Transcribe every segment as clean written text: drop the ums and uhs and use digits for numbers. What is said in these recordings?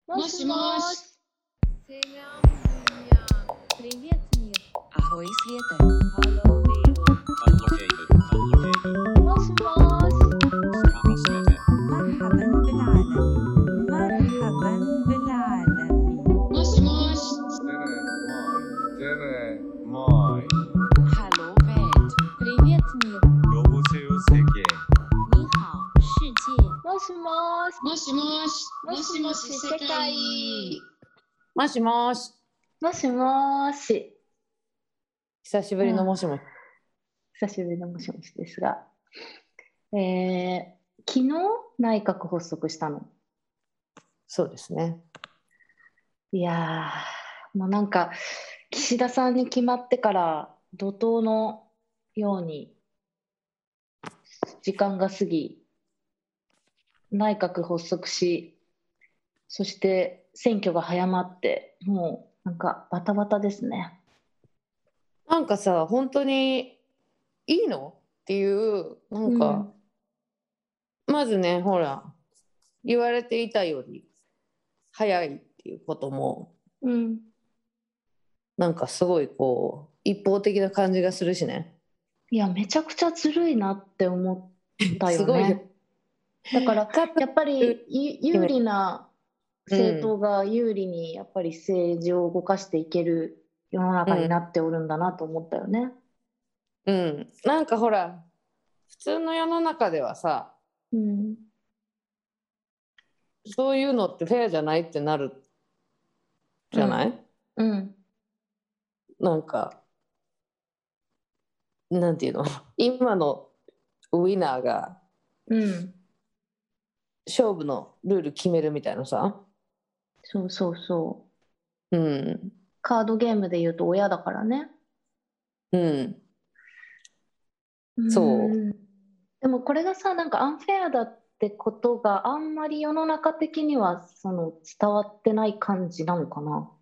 もしもし。 Selam dünya. Привет, мир. Ahoj světe. Hello, world. もしもし。 مرحبا بالعالمين. مرحبا بالعالمين. もしもし。 Hello Welt. Привет, мир. 여보세요 세계. 你好，世界。 もしもし。 もしもし。 もしもし世界。 もしもし。 もしもし。 久しぶりのもしもし。 久しぶりのもしもしですが、昨日内閣発足したの。 そうですね。 いやー、もうなんか岸田さんに決まってから怒涛のように時間が過ぎ、内閣発足し、そして選挙が早まって、もうなんかバタバタですね。 なんかさ、本当にいいのっていうなんか、まずね、ほら言われていたより早いっていうこともなんかすごいこう一方的な感じがするしね。 いや、めちゃくちゃずるいなって思ったよすごいよね。だからやっぱり有利な政党が有利にやっぱり政治を動かしていける世の中になっておるんだなと思ったよね。 なんかほら普通の世の中ではさ、そういうのってフェアじゃないってなるじゃない？なんかなんていうの今のウィナーが勝負のルール決めるみたいなさ。 そうそうそう。カードゲームで言うと親だからね。 そう。 でもこれがさ、なんかアンフェアだってことがあんまり世の中的には伝わってない感じなのかな。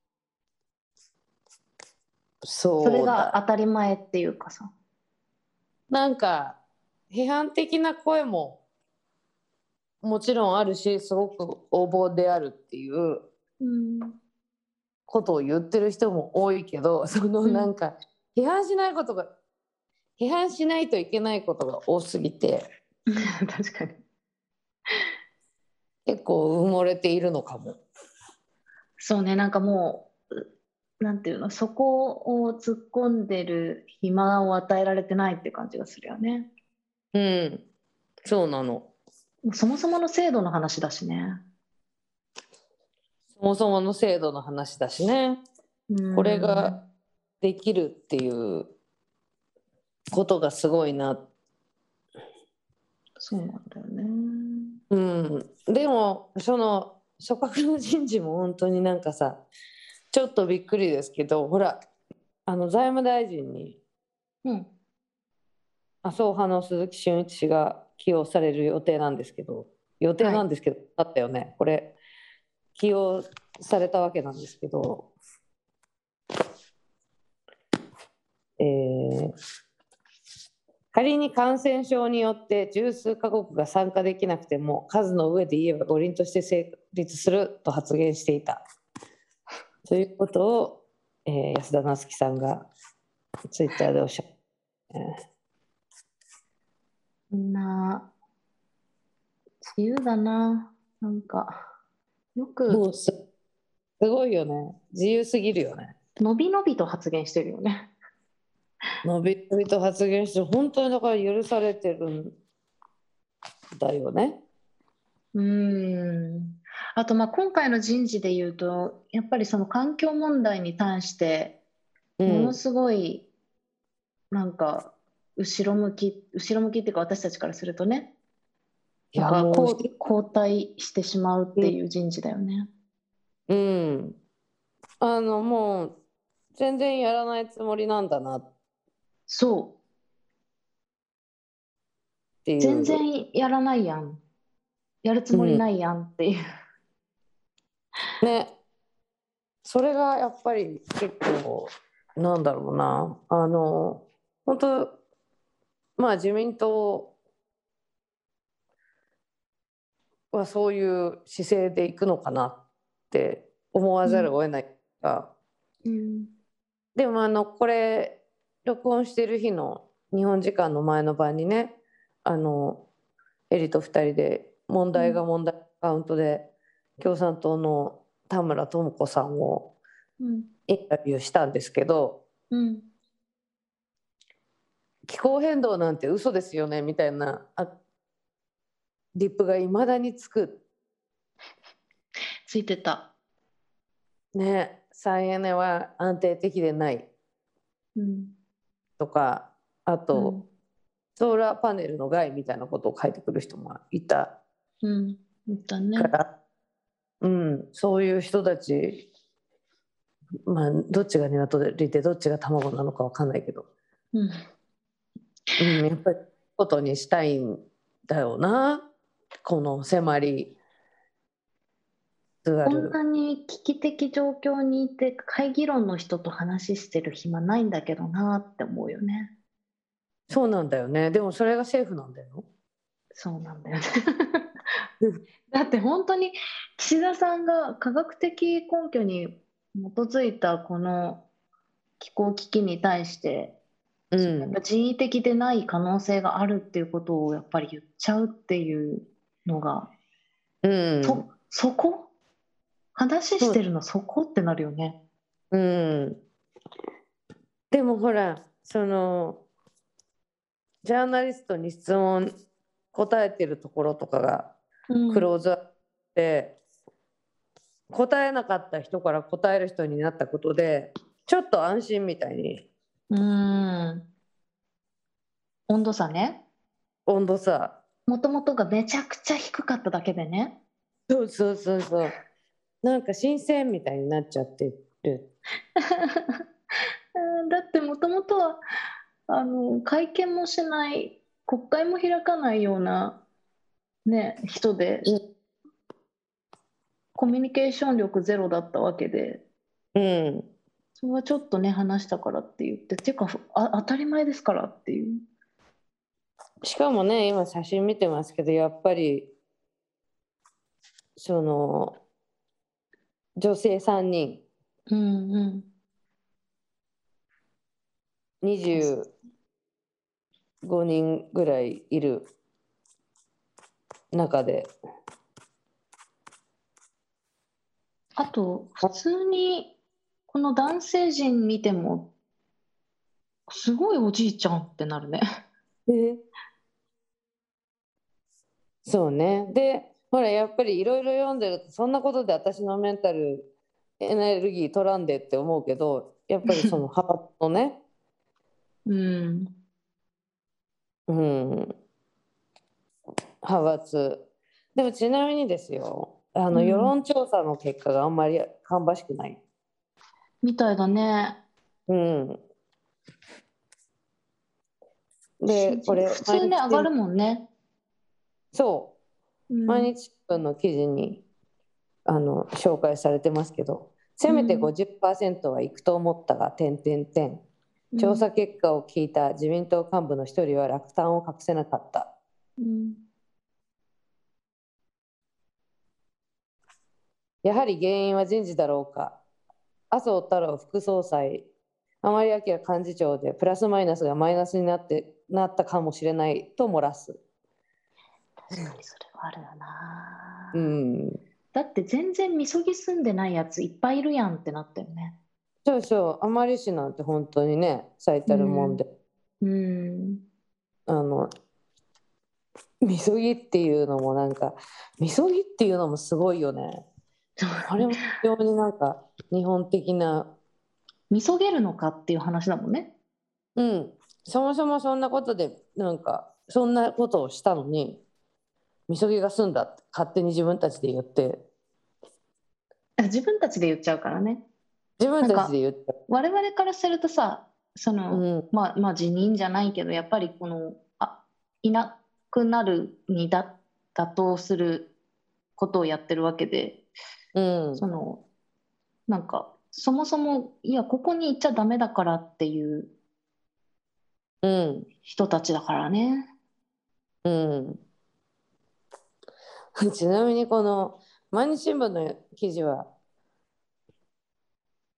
それが当たり前っていうかさ。 なんか批判的な声ももちろんあるし、すごく横暴であるっていうことを言ってる人も多いけど、なんか批判しないといけないことが多すぎて確かに結構埋もれているのかも。 そうね、なんかもうなんていうの、そこを突っ込んでる暇を与えられてないって感じがするよね。 そうなの。 そもそもの制度の話だしね。 そもそもの制度の話だしね。これができるっていうことがすごいな。 そうなんだよね。 でもその組閣の人事も本当になんかさ、ちょっとびっくりですけど、ほら財務大臣に麻生派の鈴木俊一氏が起用される予定なんですけど、あったよね。これ起用されたわけなんですけど、仮に感染症によって十数カ国が参加できなくても数の上で言えば五輪として成立すると発言していたということを、安田なつきさんがツイッターでおっしゃって、 みんな自由だな。なんかよくもうすごいよね。自由すぎるよね。 のびのびと発言してるよね。 のびのびと発言して本当にだから許されてるんだよね。 あと今回の人事でいうとやっぱりその環境問題に対してものすごいなんか後ろ向きっていうか、私たちからするとね、なんか後退してしまうっていう人事だよね。 もう全然やらないつもりなんだなそうっていう。全然やらないやん、やるつもりないやんっていう、 ね。それがやっぱり結構なんだろうな、本当自民党はそういう姿勢でいくのかなっって思わざるを得ないが、 うんでもこれ録音してる日の日本時間の前の晩にね、エリと2人で問題が問題アカウントで共産党の田村智子さんをうんインタビューしたんですけど、 うん気候変動なんて嘘ですよねみたいなリップがいまだにつくついてた。 ね。再エネは安定的でないうんとか、あと、ソーラーパネルの害みたいなことを書いてくる人もいたうん言ったね。 から、そういう人たち、まあどっちが鶏でどっちが卵なのかわかんないけど、 うんやっぱりことにしたいんだよな、この迫り津こん軽。 なに危機的状況にいて会議論の人と話してる暇ないんだけどなって思うよね。 そうなんだよね。でもそれが政府なんだよ。 そうなんだよね。だって本当に岸田さんが科学的根拠に基づいたこの気候危機に対して、やっぱ人為的でない可能性があるっていうことをやっぱり言っちゃうっていうのが、そこ話してるのそこってなるよね。 でもほら、ジャーナリストに質問答えてるところとかがクローズアップで、答えなかった人から答える人になったことでちょっと安心みたいに。 温度差ね。 温度差。 もともとがめちゃくちゃ低かっただけでね。 そう。なんか新鮮みたいになっちゃってる。 だってもともとは会見もしない国会も開かないような、ね、人で、コミュニケーション力ゼロだったわけで、それはちょっとね話したからって言ってていうか当たり前ですからっていう。 しかもね、今写真見てますけど、やっぱり女性3人、25人ぐらいいる中で、 あと普通にこの男性陣見てもすごいおじいちゃんってなるね。 そうね。でほら、やっぱりいろいろ読んでると、そんなことで私のメンタルエネルギー取らんでって思うけど、やっぱりその派閥のね派閥。でもちなみにですよ、世論調査の結果があんまり芳しくないみたいだね。 で、これ普通ね上がるもんね。 そう、毎日新聞の記事に紹介されてますけど、せめて 50% はいくと思ったが、調査結果を聞いた自民党幹部の一人は落胆を隠せなかった。やはり原因は人事だろうか。麻生太郎副総裁、甘利明幹事長でプラスマイナスがマイナスになったかもしれないと漏らす。 確かにそれはあるよな。だって全然みそぎ住んでないやついっぱいいるやんってなったよね。 そう、甘利氏なんて本当にね、最たるもんで、みそぎっていうのもみそぎっていうのもすごいよね。あれも非常に日本的な。 みそげるのかっていう話だもんね。 そもそもそんなことでそんなことをしたのにみそぎが済んだって勝手に自分たちで言って。 自分たちで言っちゃうからね。 自分たちで言っちゃう。 我々からするとさ、まあ辞任じゃないけど、やっぱりいなくなるに妥当することをやってるわけで、そもそもいやここに行っちゃダメだからっていう人たちだからね。 ちなみにこの毎日新聞の記事は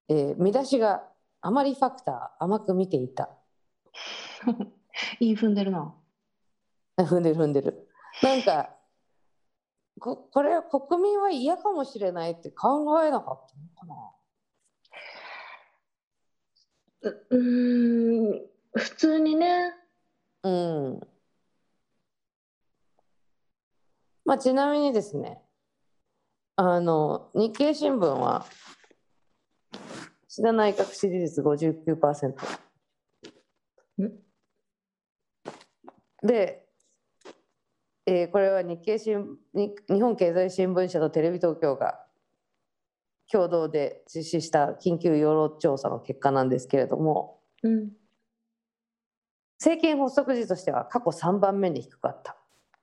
見出しがあまりファクター甘く見ていた。 いい踏んでるな。 踏んでる踏んでる。なんかこれは国民は嫌かもしれないって考えなかったのか普通にね。 な。うん。まあちなみにですね、日経新聞は岸田内閣支持率 59%。で、これは日本経済新聞社とテレビ東京が共同で実施した緊急世論調査の結果なんですけれども、政権発足時としては過去3番目に低かった。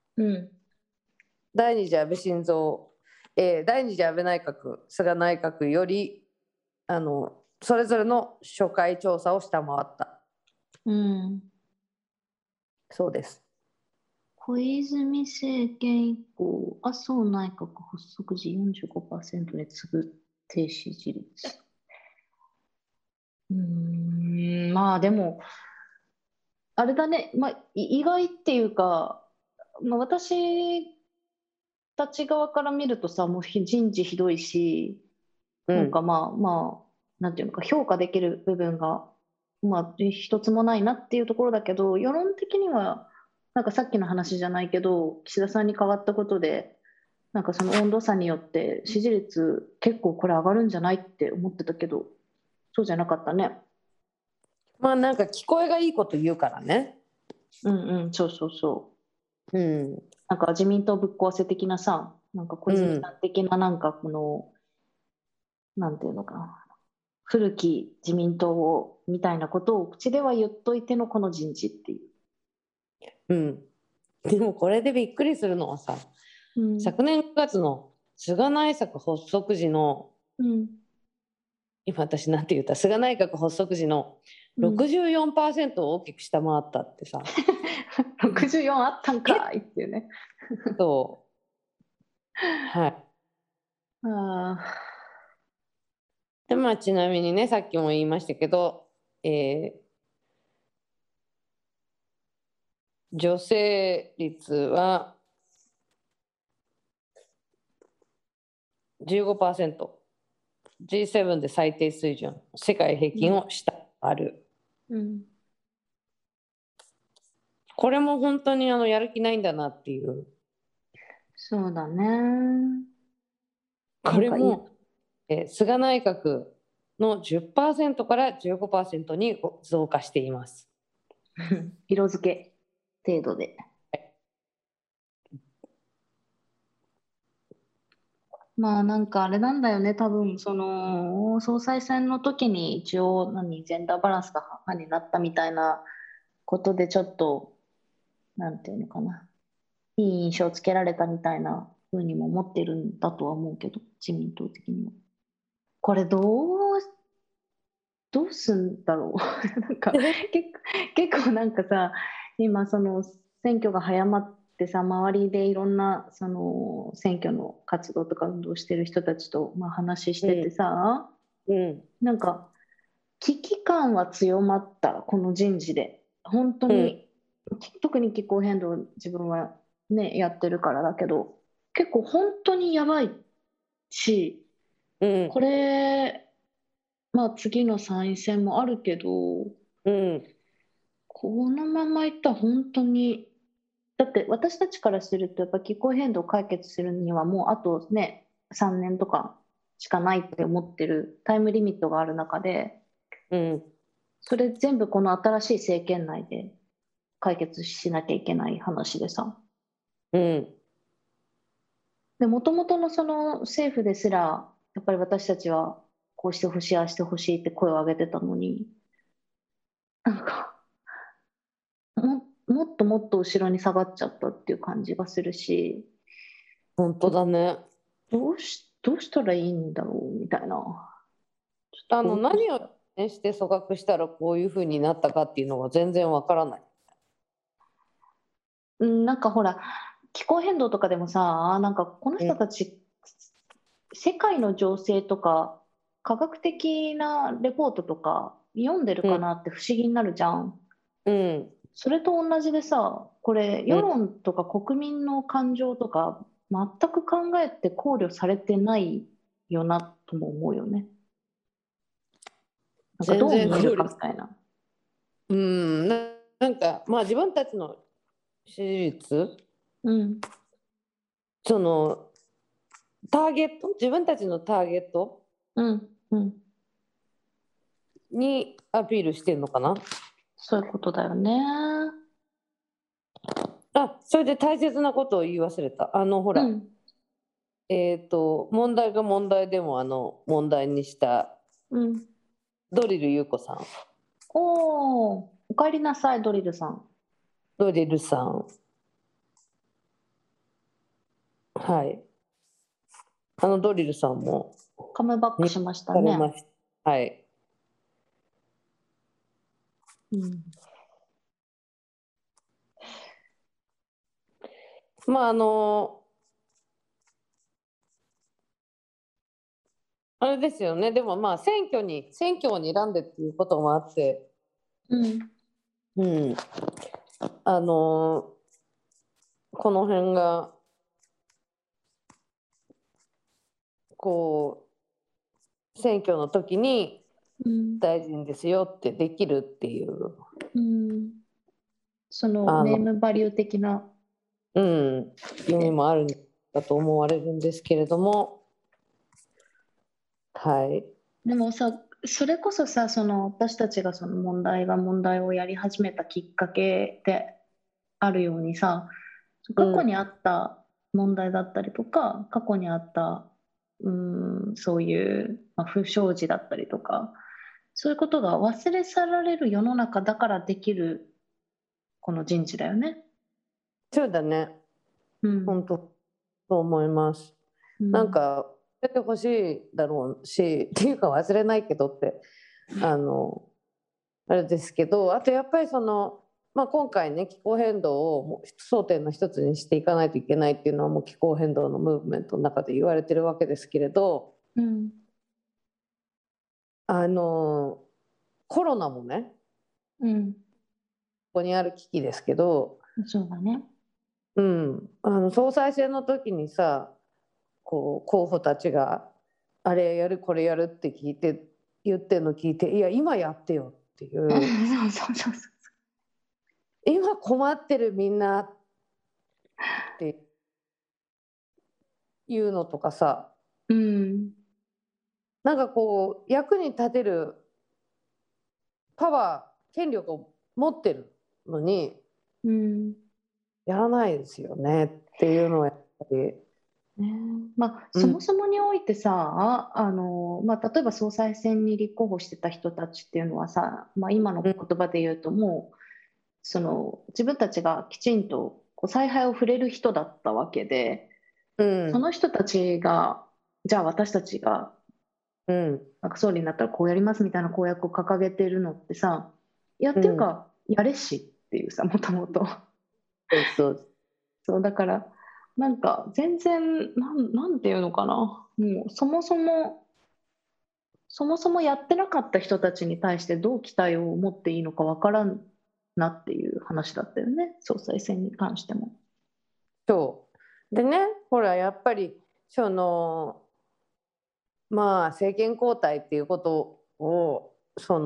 第2次安倍晋三、第2次安倍内閣、菅内閣よりそれぞれの初回調査を下回った。そうです。 小泉政権以降、麻生内閣発足時 45% に次ぐ低支持率。まあでも、あれだね、まあ、意外っていうか、まあ、私たち側から見るとさ、もう人事ひどいし、なんかまあ、なんていうのか、評価できる部分が、まあ、一つもないなっていうところだけど、世論的には、なんかさっきの話じゃないけど、岸田さんに変わったことで、なんかその温度差によって支持率結構これ上がるんじゃないって思ってたけど、そうじゃなかったね。 まあなんか聞こえがいいこと言うからね。 そうそうそう。なんか自民党ぶっ壊せ的なさ、なんか小泉さん的ななんかこの、なんていうのかな、古き自民党をみたいなことを口では言っといてのこの人事っていう。 でもこれでびっくりするのはさ、昨年9月の菅内閣発足時の、今私なんて言った、菅内閣発足時の 64% を大きく下回ったってさ、 64あったんかいっていうね。 はい。でまあちなみにね、さっきも言いましたけど、女性率は 15%、G7 で最低水準、世界平均を下回る。これも本当にやる気ないんだなっていう。 そうだね。 これも、菅内閣の 10% から 15% に増加しています。 色付け程度で。まあなんかあれなんだよね、多分その総裁選の時に一応ジェンダーバランスが母になったみたいなことでちょっとなんていうのかな、いい印象をつけられたみたいな風にも思ってるんだとは思うけど、自民党的には。これどうすんだろう。なんか結構なんかさ、今その選挙が早まってさ、周りでいろんなその選挙の活動とか運動してる人たちとまあ話しててさ、なんか危機感は強まった、この人事で。本当に、特に気候変動自分はねやってるからだけど、結構本当にやばいし、これまあ次の参院選もあるけど、このままいったら本当に、だって私たちからするとやっぱ気候変動を解決するにはもうあとね3年とかしかないって思ってるタイムリミットがある中で、それ全部この新しい政権内で解決しなきゃいけない話でさ、でもともとのその政府ですらやっぱり私たちはこうしてほしいああしてほしいって声を上げてたのに、なんかもっともっと後ろに下がっちゃったっていう感じがするし、 本当だね。 どうしたらいいんだろうみたいな。 何をして組閣したらこういうふうになったかっていうのが全然わからない。 なんかほら気候変動とかでもさ、なんかこの人たち、世界の情勢とか科学的なレポートとか読んでるかなって不思議になるじゃん。 うんそれと同じでさ、これ世論とか国民の感情とか全く考えて考慮されてないよなとも思うよね。なんかどう見えるかみたいな。 なんかまあ自分たちの支持率、 うん、 そのターゲット、自分たちのターゲットうん、うん。 にアピールしてんのかな。 そういうことだよね。 それで大切なことを言い忘れた。ほら、 うん、 問題が問題でも問題にしたうん。 ドリル優子さん。 おー、おかえりなさい、ドリルさん。 ドリルさん。はい。ドリルさんもカムバックしましたされね。 ました。はい。 うん、 まああれですよね。でもまあ選挙を睨んでっていうこともあって、 うん、 うん、この辺がこ選挙の時にうん、 大臣ですよってできるっていう、 うん。そのあの、 ネームバリュー的な。 意味もあるんだと思われるんですけれども、はい。 でもさ、それこそさ、その私たちがその問題をやり始めたきっかけであるようにさ、過去にあった問題だったりとか、過去にあった、そういう、まあ、不祥事だったりとか、そういうことが忘れ去られる世の中だからできるこの人事だよね。 そうだね。 うん、 本当そう思います。 うん、 なんか忘れてほしいだろうし、っていうか忘れないけどってあれですけど、あとやっぱり今回ね、気候変動を争点の一つにしていかないといけないっていうのはもう気候変動のムーブメントの中で言われてるわけですけれど、 うん、 あのコロナもね、 うん、 ここにある危機ですけど、 そうだね。 総裁選の時にさ、候補たちがあれやるこれやるって言ってるの聞いて、いや今やってよっていそうう、 そうそうそ今困ってるみんなっていうのとかさ、 う。うん、 なんか役に立てるパワー権力を持ってるのにうん。 やらないですよねっていうのはやっぱり、 ね、まあ、 うんそもそもにおいてさ、まあ、例えば総裁選に立候補してた人たちっていうのはさ、まあ、今のうん言葉で言うともうその自分たちがきちんと采配を触れる人だったわけで、 うんその人たちがじゃあ私たちがうんなんか総理になったらこうやりますみたいな公約を掲げてるのってさ、いやっうんていうかやれしっていうさ、もともと。 そうそうそうだからなんか全然なんていうのかな、もうそもそもやってなかった人たちに対してどう期待を持っていいのかわからんなっていう話だったよね、総裁選に関しても。 そうでね、ほらやっぱりまあ政権交代っていうことを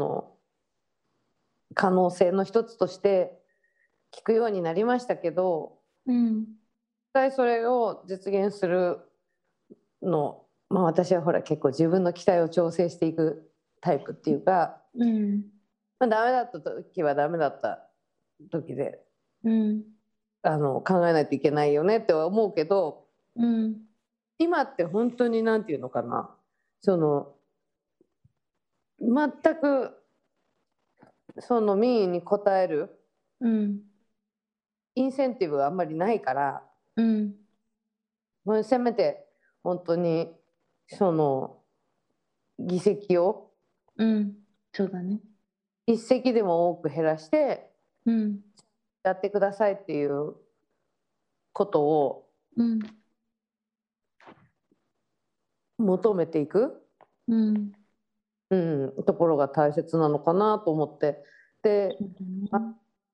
可能性の一つとして聞くようになりましたけど、 うん、 実際それを実現するまあ私はほら結構自分の期待を調整していくタイプっていうか、 うん、 まあ、ダメだった時はダメだった時でうん、 考えないといけないよねって思うけど、 うん、 今って本当になんていうのかな、全く民意に応えるうん、 インセンティブがあんまりないから、 うん、 もうせめて本当に議席をうん、そうだね。 一席でも多く減らしてうん、 やってくださいっていうことをうん、 求めていく。 うん、 ところが大切なのかなと思って。で、 そうだね。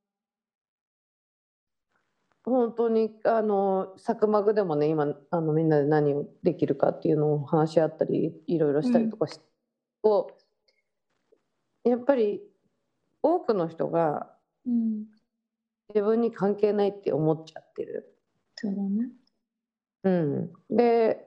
本当にサクマグでもね、今みんなで何をできるかっていうのを話し合ったりいろいろしたりとかしてやっぱり多くの人がうん、 自分に関係ないって思っちゃってる。 そうだね。 で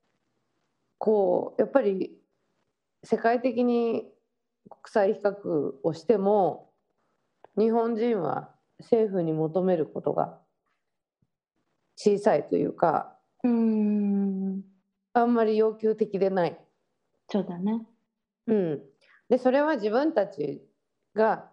やっぱり世界的に国際比較をしても日本人は政府に求めることが小さいというか、あんまり要求的でない。 そうだね。 でそれは自分たちが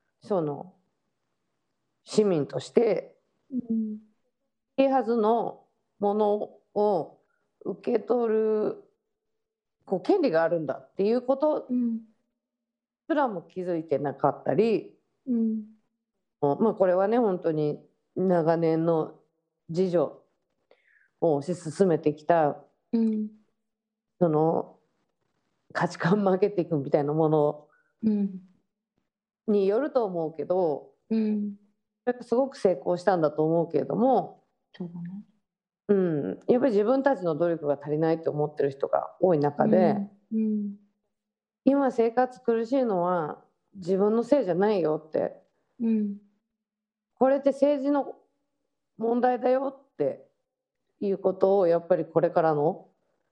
市民としていいはずのものを受け取る権利があるんだっていうことすらも気づいてなかったり、これはね本当に長年の自助を推し進めてきた、その価値観マーケティングみたいなものによると思うけど、すごく成功したんだと思うけれども、 そうだね。 やっぱり自分たちの努力が足りないと思ってる人が多い中で、今生活苦しいのは自分のせいじゃないよって、これって政治の問題だよっていうことをやっぱりこれからの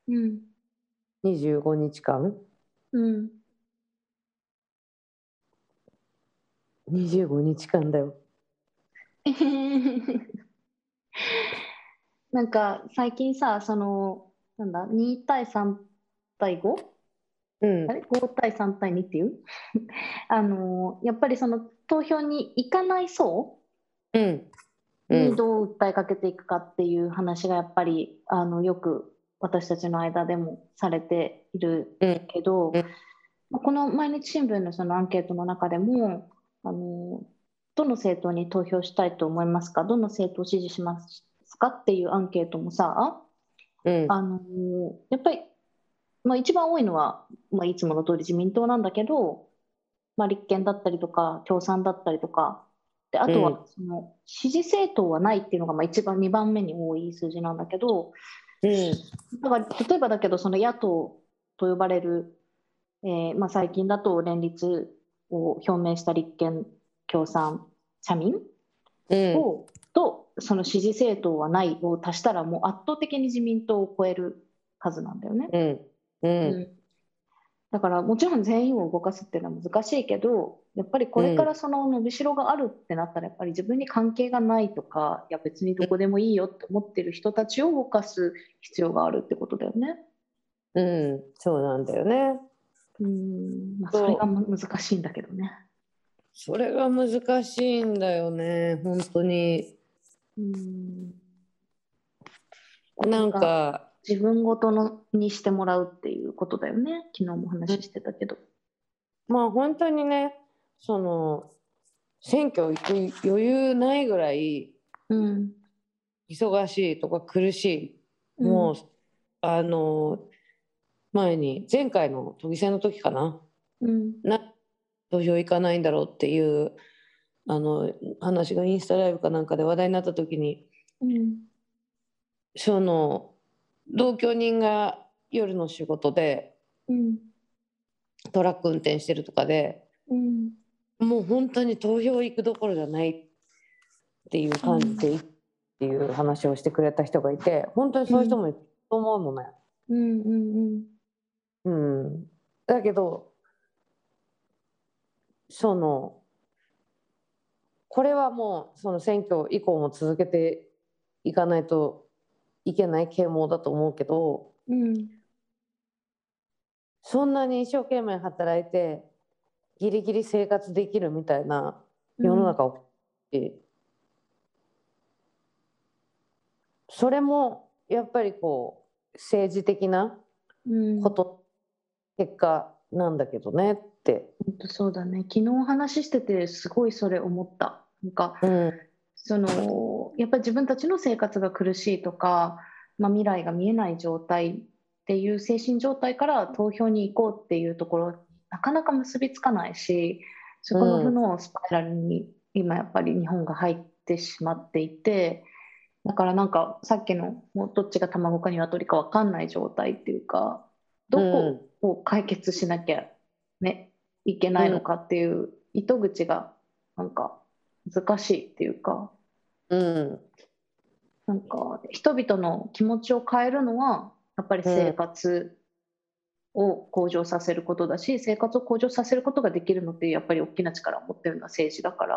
25日間、25日間だよ。 なんか最近さ、なんだ、2対3対 5？あれ ?5 対3対2っていうやっぱりその投票に行かない層にどう訴えかけていくかっていう話がやっぱりよく私たちの間でもされているけど、この毎日新聞のそのアンケートの中でもどの政党に投票したいと思いますか、どの政党を支持しますかっていうアンケートもさ、やっぱり、一番多いのは、いつもの通り自民党なんだけど、立憲だったりとか共産だったりとかで、あとはその支持政党はないっていうのが一番2番目に多い数字なんだけど、だから例えばだけどその野党と呼ばれる、最近だと連立を表明した立憲共産社民とその支持政党はないを足したらもう圧倒的に自民党を超える数なんだよね。だからもちろん全員を動かすっていうのは難しいけど、やっぱりこれからその伸びしろがあるってなったらやっぱり自分に関係がないとか、いや別にどこでもいいよって思ってる人たちを動かす必要があるってことだよね。 そうなんだよね。 それが難しいんだけどね。 それが難しいんだよね、本当に。なんか自分ごとにしてもらうっていうことだよね。昨日も話してたけど。 本当にね、選挙行く余裕ないぐらい忙しいとか苦しい。もう前回の都議選の時かな、投票行かないんだろうっていう話がインスタライブかなんかで話題になった時に、その同居人が夜の仕事で、トラック運転してるとかで、もう本当に投票行くどころじゃないっていう感じでっていう話をしてくれた人がいて、本当にそういう人もいると思うのね。だけどこれはもうその選挙以降も続けていかないといけない啓蒙だと思うけど、そんなに一生懸命働いてギリギリ生活できるみたいな世の中を、それもやっぱり政治的なこと、結果なんだけどねって。 本当そうだね。昨日話しててすごいそれ思った。なんか、やっぱり自分たちの生活が苦しいとか、未来が見えない状態っていう精神状態から投票に行こうっていうところになかなか結びつかないし、そこの負のスパイラルに今やっぱり日本が入ってしまっていて、だからなんかさっきのもうどっちが卵か鶏か分かんない状態っていうか、どこを解決しなきゃね、いけないのかっていう糸口がなんか難しいっていうか、 うんなんか人々の気持ちを変えるのはやっぱり生活を向上させることだし、生活を向上させることができるのってやっぱり大きな力を持ってるのは政治だから、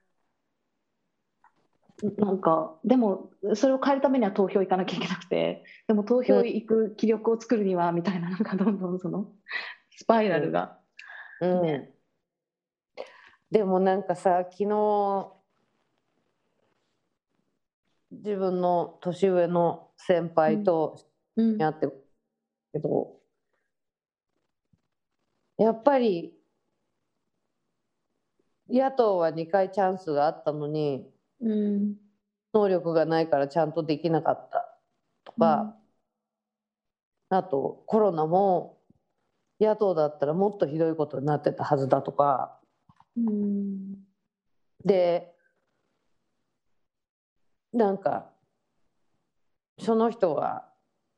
なんかでもそれを変えるためには投票行かなきゃいけなくて、でも投票行く気力を作るにはみたいな、なんかどんどんそのスパイラルが、 うんね。 でもなんかさ、昨日自分の年上の先輩とうんやってるけど、やっぱり野党は2回チャンスがあったのにうん能力がないからちゃんとできなかったとか、あとコロナも野党だったらもっとひどいことになってたはずだとかうんで、なんかその人は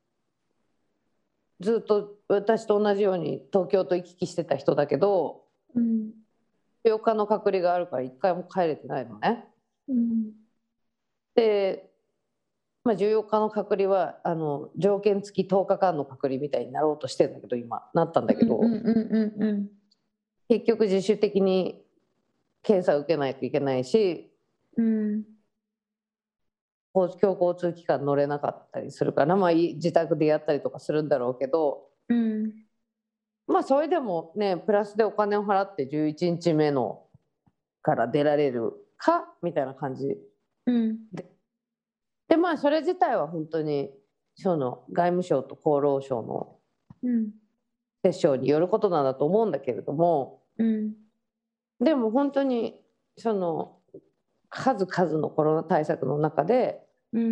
ずっと私と同じように東京と行き来してた人だけど、 うん 8日の隔離があるから1回も帰れてないのね。 うんで、14日の隔離は条件付き10日間の隔離みたいになろうとしてるんだけど、今なったんだけど、結局自主的に検査を受けないといけないし、公共交通機関乗れなかったりするから、自宅でやったりとかするんだろうけど、それでもね、プラスでお金を払って11日目のから出られるかみたいな感じで、それ自体は本当にその外務省と厚労省の折衝によることなんだと思うんだけれども、でも本当にその数々のコロナ対策の中で、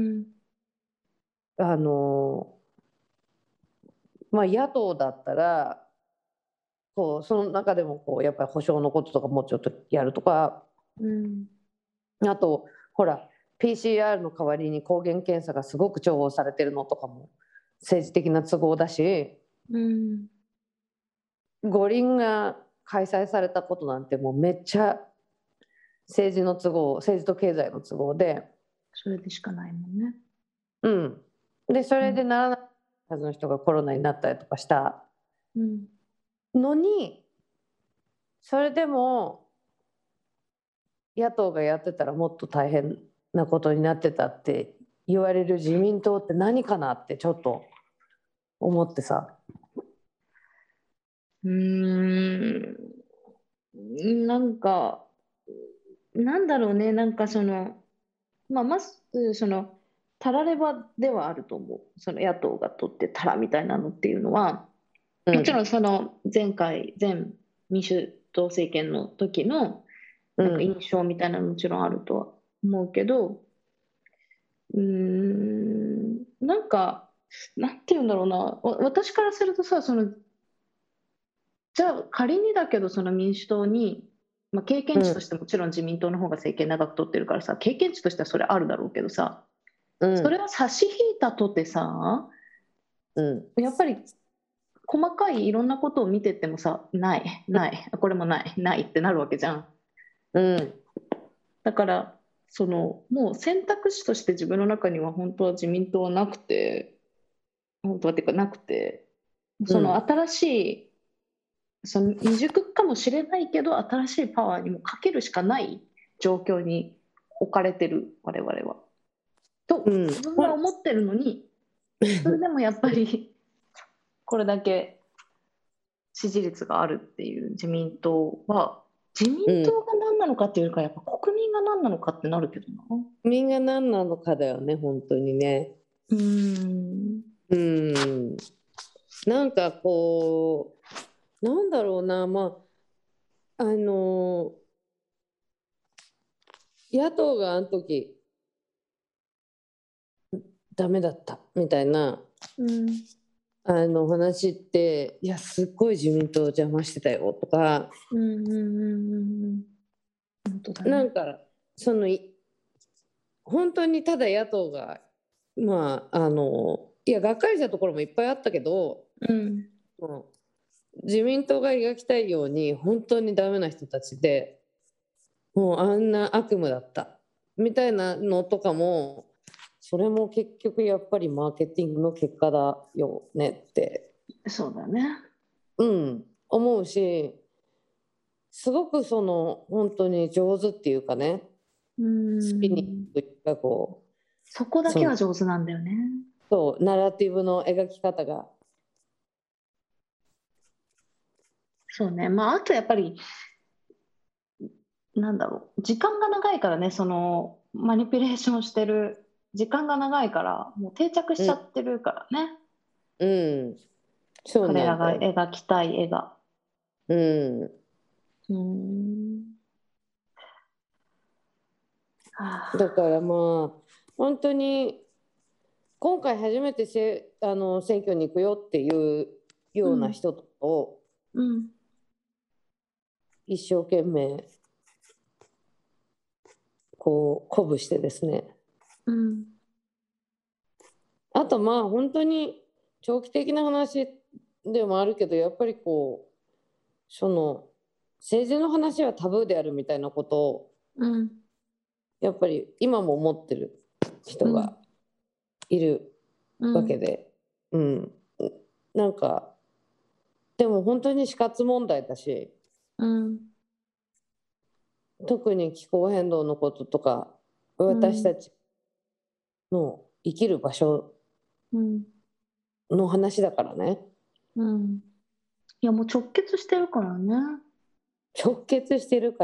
野党だったらその中でもやっぱり保障のこととかもうちょっとやるとか、あとほら PCR の代わりに抗原検査がすごく重宝されてるのとかも政治的な都合だし、五輪が開催されたことなんてもうめっちゃ政治の都合、政治と経済の都合で、 それでしかないもんね。 でそれでならないはずの人がコロナになったりとかしたのに、それでも野党がやってたらもっと大変なことになってたって言われる自民党って何かなってちょっと思ってさ。 なんかなんだろうね、なんかそのまずそのたらればではあると思う。その野党が取ってたらみたいなのっていうのは、もちろんその前民主党政権の時のなんか印象みたいなのもちろんあるとは思うけど、なんかなんていうんだろうな、私からするとさ、じゃあ仮にだけどその民主党に、経験値としてもちろん自民党の方が政権長く取ってるからさ、経験値としてはそれあるだろうけどさ、それは差し引いたとてさ、やっぱり細かいいろんなことを見てってもさ、これもないってなるわけじゃん。だからもう選択肢として自分の中には本当は自民党はなくて、本当はっていうかなくて、その新しい、未熟かもしれないけど新しいパワーにもかけるしかない状況に置かれてる我々は。と自分は思ってるのに、それでもやっぱりこれだけ支持率があるっていう自民党は、自民党が何なのかっていうか、やっぱ国民が何なのかってなるけどな。 国民が何なのかだよね、本当にね。なんかなんだろうな、野党があの時ダメだったみたいな話って「いやすっごい自民党邪魔してたよ」とか、 本当だね。 なんか本当にただ野党がいやがっかりしたところもいっぱいあったけど、 うん自民党が描きたいように本当にダメな人たちで、もうあんな悪夢だったみたいなのとかも、それも結局やっぱりマーケティングの結果だよねって、 そうだね。 思うし、すごく本当に上手っていうかね、スピニックがそこだけは上手なんだよね。 そうナラティブの描き方が。 そうね。まああとやっぱりなんだろう、時間が長いからね、そのマニピュレーションしてる時間が長いからもう定着しちゃってるからね、 そう彼らがなんだよ。 描きたい絵が。 うん。 はあ、 だから本当に今回初めて選挙に行くよっていうような人をうん一生懸命鼓舞してですね。 うんあと本当に長期的な話でもあるけど、やっぱり政治の話はタブーであるみたいなことをうんやっぱり今も思ってる人がいるわけで、なんかでも本当に死活問題だし、 うん特に気候変動のこととか私たちの生きる場所うんの話だからね。 うんいやもう直結してるからね。 直結してるから。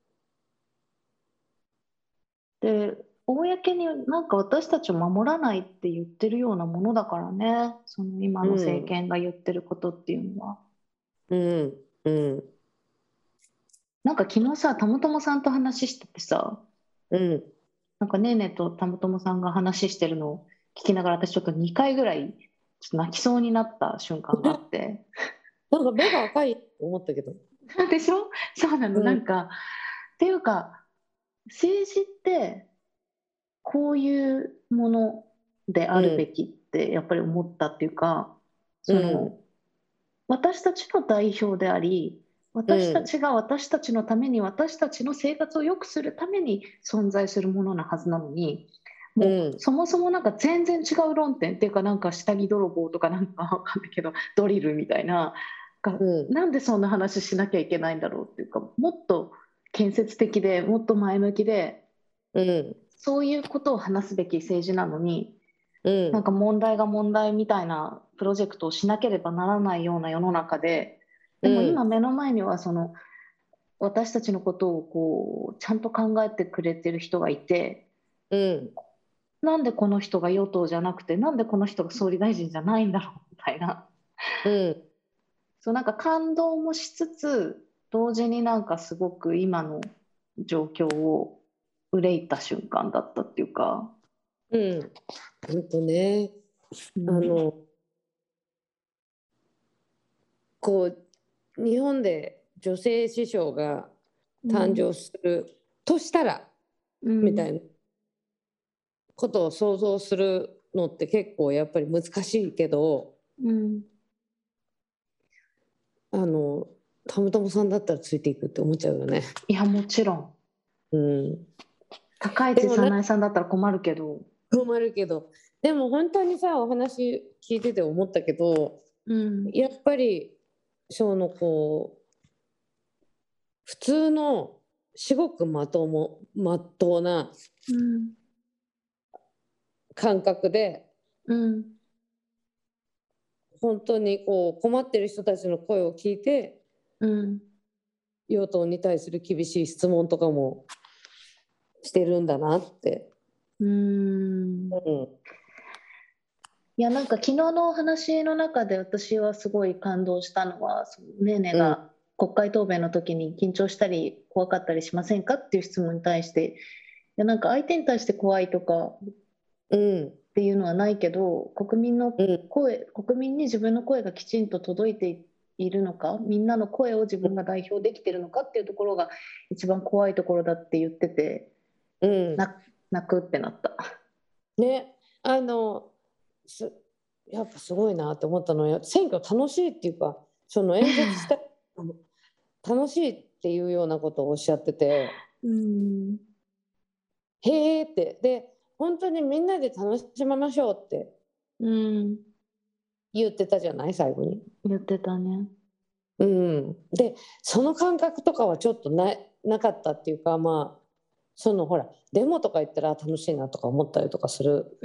で公になんか私たちを守らないって言ってるようなものだからね、その今の政権が言ってることっていうのは。 うんうんなんか昨日さ、たもともさんと話しててさ、 うんなんかねーねーとたもともさんが話してるのを聞きながら、私ちょっと2回ぐらいちょっと泣きそうになった瞬間があって。 なんか目が赤いと思ったけど。 でしょ？そうなの、なんか、っていうか、政治ってこういうものであるべきってやっぱり思ったっていうか、その、私たちの代表であり、私たちが私たちのために、私たちの生活を良くするために存在するものなはずなのに、もうそもそもなんか全然違う論点っていうか、なんか下着泥棒とかなんかわかんないけどドリルみたいな、なんでそんな話しなきゃいけないんだろうっていうか、もっと建設的でもっと前向きでそういうことを話すべき政治なのに、なんか問題が問題みたいなプロジェクトをしなければならないような世の中で、でも今目の前にはその私たちのことをちゃんと考えてくれてる人がいて、なんでこの人が与党じゃなくて、なんでこの人が総理大臣じゃないんだろうみたいな、そうなんか感動もしつつ、同時になんかすごく今の状況を憂いた瞬間だったっていうか。 本当ね、日本で女性首相が誕生するとしたら、みたいなことを想像するのって結構やっぱり難しいけど、たむたむさんだったらついていくって思っちゃうよね。 いやもちろん、高市早苗さんだったら困るけど。 でも本当にさ、お話聞いてて思ったけど、やっぱり普通のすごくまっとうな感覚で、本当に困ってる人たちの声を聞いて、与党に対する厳しい質問とかもしてるんだなって。 いやなんか昨日のお話の中で私はすごい感動したのは、ねーねーが国会答弁の時に緊張したり怖かったりしませんかっていう質問に対して、いやなんか相手に対して怖いとか、 っていうのはないけど、国民の声、国民に自分の声がきちんと届いているのか、みんなの声を自分が代表できているのかっていうところが一番怖いところだって言ってて、 うん泣くってなった。 ね、すやっぱすごいなって思ったのよ。選挙楽しいっていうか、その演説した楽しいっていうようなことをおっしゃってて、 うんへーって、で本当にみんなで楽しみましょうってうん言ってたじゃない、最後に。 言ってたね。 でその感覚とかはちょっとなかったっていうか、まあそのほらデモとか行ったら楽しいなとか思ったりとかする。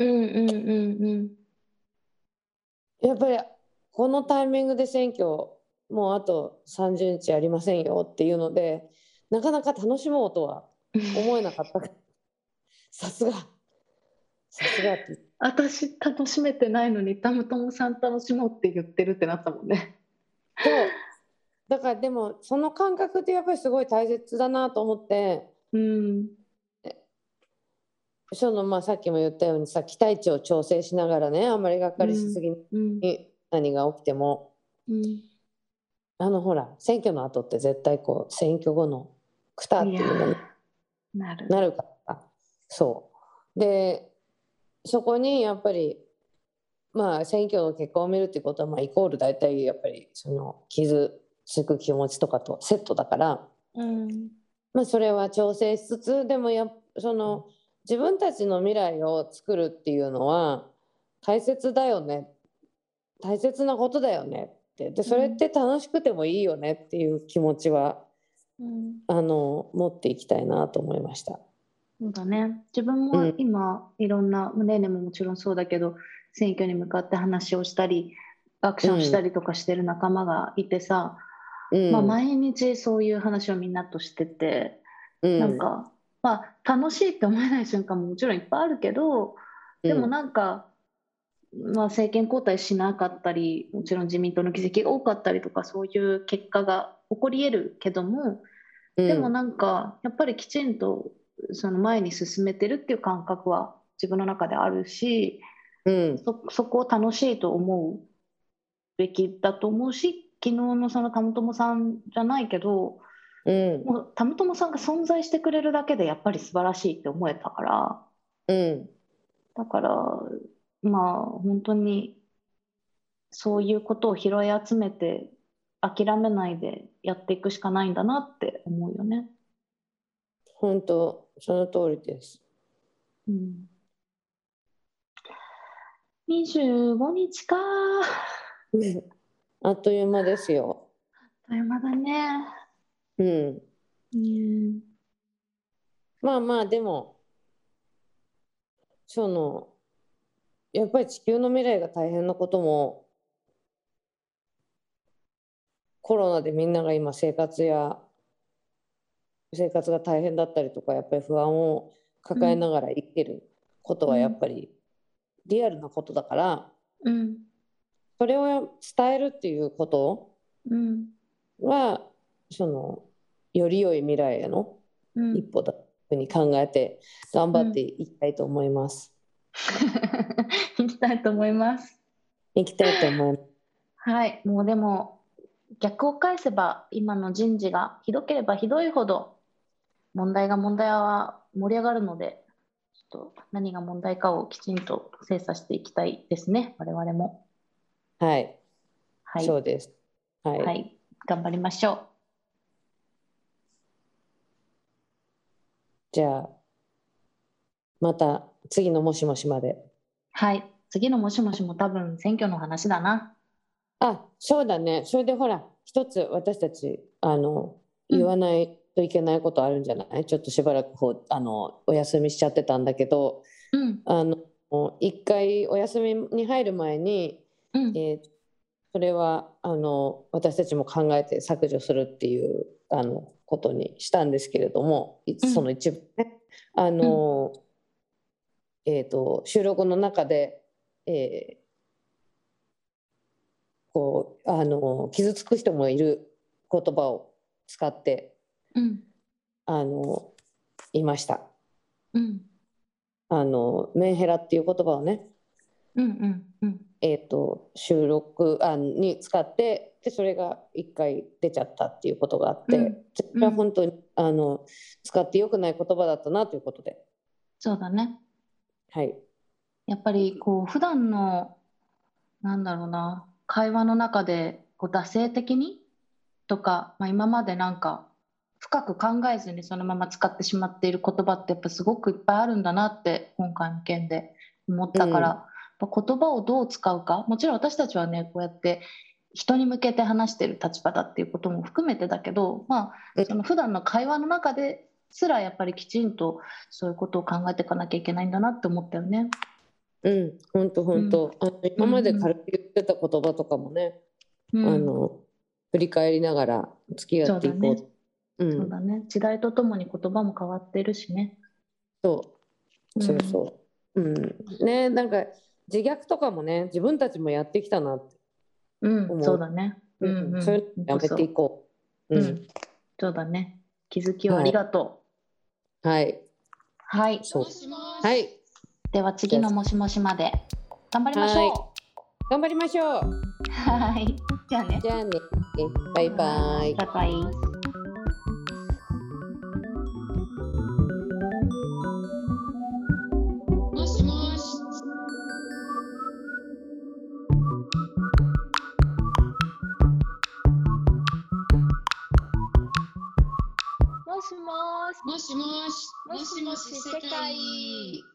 やっぱりこのタイミングで選挙もうあと30日ありませんよっていうので、なかなか楽しもうとは思えなかった。さすがって。 私楽しめてないのにたむともさん楽しもうって言ってるってなったもんね。 そうだからでもその感覚ってやっぱりすごい大切だなと思って、まあ、さっきも言ったようにさ、期待値を調整しながらね、あんまりがっかりしすぎに何が起きても、ほら選挙の後って絶対こう選挙後のクタっていうのになるから。そうでそこにやっぱりまあ選挙の結果を見るっていうことは、まあイコール大体やっぱりその傷つく気持ちとかとセットだから、まあそれは調整しつつ、でもその自分たちの未来を作るっていうのは大切だよね、大切なことだよねって、でそれって楽しくてもいいよねっていう気持ちは、持っていきたいなと思いました。 そうだね。自分も今、いろんなねねももちろんそうだけど、選挙に向かって話をしたりアクションしたりとかしてる仲間がいてさ、まあ、毎日そういう話をみんなとしてて、なんか、まあ、楽しいって思えない瞬間ももちろんいっぱいあるけど、でもなんか、まあ、政権交代しなかったり、もちろん自民党の議席が多かったりとか、そういう結果が起こり得るけども、でもなんかやっぱりきちんとその前に進めてるっていう感覚は自分の中であるし、そこを楽しいと思うべきだと思うし、昨日のそのたむともさんじゃないけど、もうたむともさんが存在してくれるだけでやっぱり素晴らしいって思えたから、だからまあ本当にそういうことを拾い集めて諦めないでやっていくしかないんだなって思うよね。 本当その通りです。 25日か。 あっという間ですよ。 あっという間だね。 まあまあでもやっぱり地球の未来が大変なことも、コロナでみんなが今生活が大変だったりとか、やっぱり不安を抱えながら生きてることはやっぱりリアルなことだから、それを伝えるっていうことは、より良い未来への一歩だというふうに考えて頑張っていきたいと思います。 行きたいと思います。はい、もうでも逆を返せば今の人事がひどければひどいほど問題は盛り上がるので、ちょっと何が問題かをきちんと精査していきたいですね、我々も。 はい、そうです。 はい、頑張りましょう。 じゃあまた次のもしもしまで。 はい、次のもしもしも多分選挙の話だな。 あ、そうだね。それでほら一つ私たち言わないといけないことあるんじゃない？ちょっとしばらくお休みしちゃってたんだけど、一回お休みに入る前に、それは私たちも考えて削除するっていうことにしたんですけれども、その一部ね、収録の中で、傷つく人もいる言葉を使っていました。メンヘラっていう言葉をねうんうん収録に使ってでそれが1回出ちゃったっていうことがあって、 うんそれは本当に使ってよくない言葉だったなということで、 そうだね。 はい。 やっぱりこう普段のなんだろうな会話の中でこう惰性的にとか、今までなんか深く考えずにそのまま使ってしまっている言葉ってやっぱすごくいっぱいあるんだなって今回の件で思ったから、やっぱ言葉をどう使うか、もちろん私たちはねこうやって人に向けて話してる立場だっていうことも含めてだけど、その普段の会話の中ですらやっぱりきちんとそういうことを考えていかなきゃいけないんだなって思ったよね。 本当今まで軽く言ってた言葉とかもね、振り返りながら付き合っていこう。 そうだね。時代とともに言葉も変わってるしね。 ね、なんか自虐とかもね自分たちもやってきたなって思う。 そうだね。 そういうのやめていこう。 そうだね。気づきをありがとう。はい。 はい。 はい。 では次のもしもしまで頑張りましょう。 頑張りましょう。 はい。じゃあね。 バイバイ。 バイバイ。 もしもし。 もしもし。 もしもし。もしもし世界。